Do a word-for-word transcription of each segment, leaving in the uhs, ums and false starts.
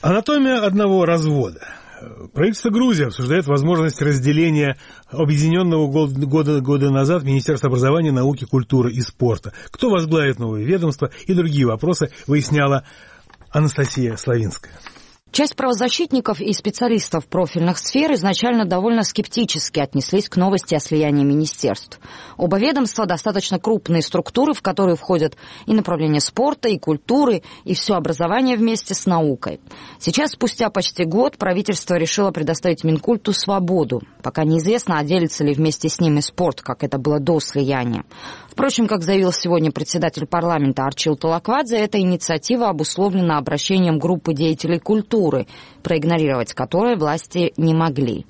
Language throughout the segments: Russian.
Анатомия одного развода. Правительство Грузии обсуждает возможность разделения объединенного года, года назад Министерства образования, науки, культуры и спорта. Кто возглавит новое ведомство и другие вопросы выясняла Анастасия Славинская. Часть правозащитников и специалистов профильных сфер изначально довольно скептически отнеслись к новости о слиянии министерств. Оба ведомства достаточно крупные структуры, в которые входят и направления спорта, и культуры, и все образование вместе с наукой. Сейчас, спустя почти год, правительство решило предоставить Минкульту свободу. Пока неизвестно, отделится ли вместе с ними спорт, как это было до слияния. Впрочем, как заявил сегодня председатель парламента Арчил Талаквадзе, эта инициатива обусловлена обращением группы деятелей культуры, проигнорировать которые власти не могли.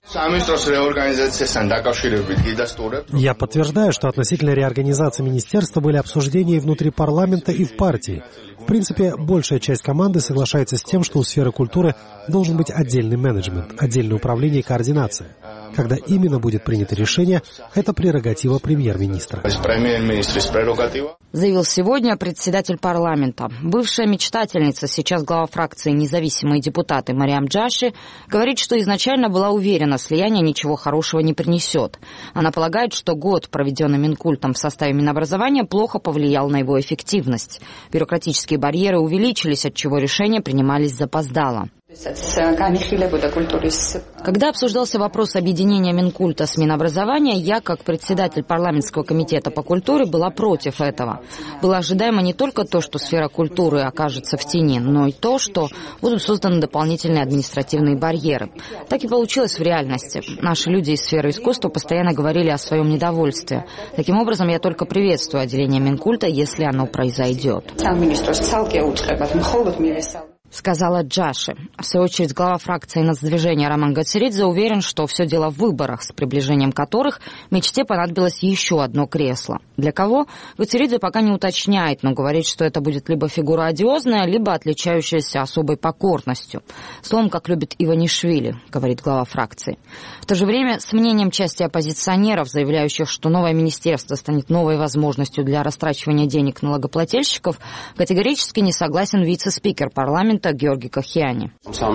Я подтверждаю, что относительно реорганизации министерства были обсуждения и внутри парламента, и в партии. В принципе, большая часть команды соглашается с тем, что у сферы культуры должен быть отдельный менеджмент, отдельное управление и координация. Когда именно будет принято решение, это прерогатива премьер-министра. Заявил сегодня председатель парламента. Бывшая мечтательница, сейчас глава фракции «Независимые депутаты» Мариам Джаши, говорит, что изначально была уверена, слияние ничего хорошего не принесет. Она полагает, что год, проведенный Минкультом в составе Минобразования, плохо повлиял на его эффективность. Бюрократические барьеры увеличились, отчего решения принимались запоздало. Когда обсуждался вопрос объединения Минкульта с Минобразования, я, как председатель парламентского комитета по культуре, была против этого. Было ожидаемо не только то, что сфера культуры окажется в тени, но и то, что будут созданы дополнительные административные барьеры. Так и получилось в реальности. Наши люди из сферы искусства постоянно говорили о своем недовольстве. Таким образом, я только приветствую отделение Минкульта, если оно произойдет. Сказала Джаши. В свою очередь, глава фракции нацдвижения Роман Гацеридзе уверен, что все дело в выборах, с приближением которых мечте понадобилось еще одно кресло. Для кого? Гацеридзе пока не уточняет, но говорит, что это будет либо фигура одиозная, либо отличающаяся особой покорностью. Словом, как любит Иванишвили, говорит глава фракции. В то же время, с мнением части оппозиционеров, заявляющих, что новое министерство станет новой возможностью для растрачивания денег налогоплательщиков, категорически не согласен вице-спикер парламента Георгий Кахиани.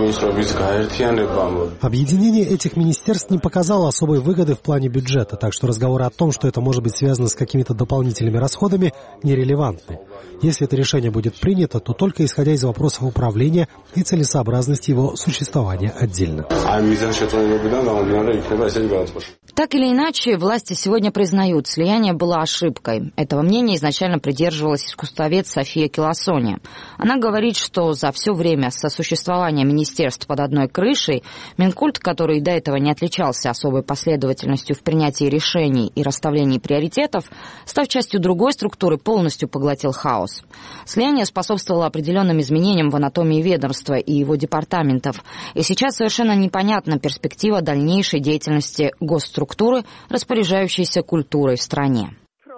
Объединение этих министерств не показало особой выгоды в плане бюджета, так что разговоры о том, что это может быть связано с какими-то дополнительными расходами, нерелевантны. Если это решение будет принято, то только исходя из вопросов управления и целесообразности его существования отдельно. Так или иначе, власти сегодня признают, слияние было ошибкой. Этого мнения изначально придерживалась искусствовед София Киласони. Она говорит, что за все время сосуществования министерств под одной крышей Минкульт, который до этого не отличался особой последовательностью в принятии решений и расставлении приоритетов, став частью другой структуры, полностью поглотил хаос. Слияние способствовало определенным изменениям в анатомии ведомства и его департаментов, и сейчас совершенно непонятна перспектива дальнейшей деятельности госструктуры, распоряжающейся культурой в стране.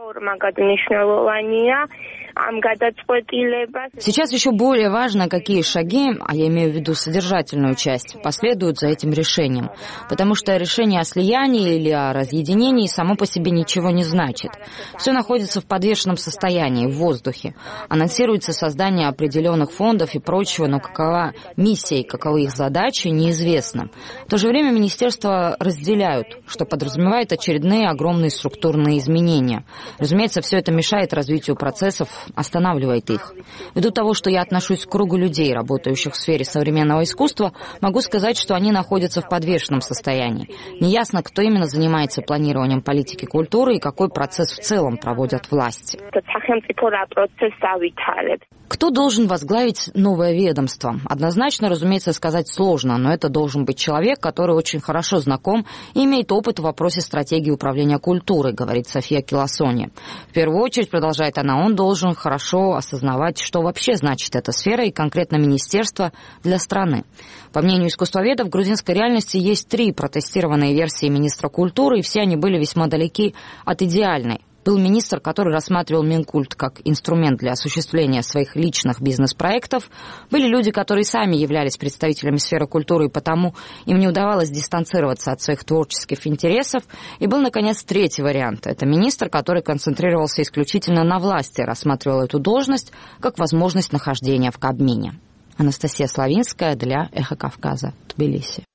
Сейчас еще более важно, какие шаги, а я имею в виду содержательную часть, последуют за этим решением. Потому что решение о слиянии или о разъединении само по себе ничего не значит. Все находится в подвешенном состоянии, в воздухе. Анонсируется создание определенных фондов и прочего, но какова миссия и каковы их задачи, неизвестно. В то же время министерства разделяют, что подразумевает очередные огромные структурные изменения. Разумеется, все это мешает развитию процессов, останавливает их. Ввиду того, что я отношусь к кругу людей, работающих в сфере современного искусства, могу сказать, что они находятся в подвешенном состоянии. Неясно, кто именно занимается планированием политики культуры и какой процесс в целом проводят власти. Кто должен возглавить новое ведомство? Однозначно, разумеется, сказать сложно, но это должен быть человек, который очень хорошо знаком и имеет опыт в вопросе стратегии управления культурой, говорит София Киласони. В первую очередь, продолжает она, он должен хорошо осознавать, что вообще значит эта сфера и конкретно министерство для страны. По мнению искусствоведов, в грузинской реальности есть три протестированные версии министра культуры, и все они были весьма далеки от идеальной. Был министр, который рассматривал Минкульт как инструмент для осуществления своих личных бизнес-проектов. Были люди, которые сами являлись представителями сферы культуры, и потому им не удавалось дистанцироваться от своих творческих интересов. И был, наконец, третий вариант. Это министр, который концентрировался исключительно на власти, рассматривал эту должность как возможность нахождения в Кабмине. Анастасия Славинская для «Эхо Кавказа», Тбилиси.